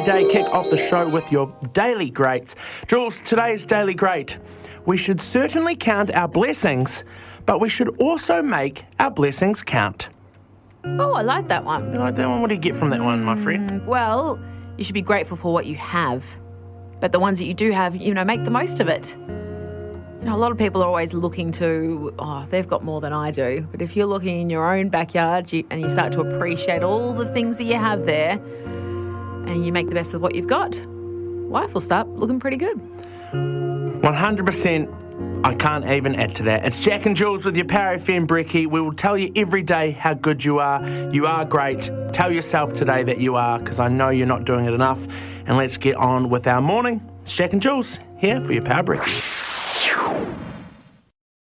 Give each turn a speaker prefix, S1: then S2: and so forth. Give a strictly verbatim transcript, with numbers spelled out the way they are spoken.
S1: every day. Kick off the show with your daily greats. Jules, today's daily great. We should certainly count our blessings, but we should also make our blessings count.
S2: Oh, I like that one.
S1: You like that one? What do you get from that mm, one, my friend?
S2: Well, you should be grateful for what you have. But the ones that you do have, you know, make the most of it. You know, a lot of people are always looking to, oh, they've got more than I do. But if you're looking in your own backyard you, and you start to appreciate all the things that you have there and you make the best of what you've got, life will start looking pretty good.
S1: one hundred percent. I can't even add to that. It's Jack and Jules with your Power F M Brekkie. We will tell you every day how good you are. You are great. Tell yourself today that you are, because I know you're not doing it enough. And let's get on with our morning. It's Jack and Jules here for your Power Brekkie.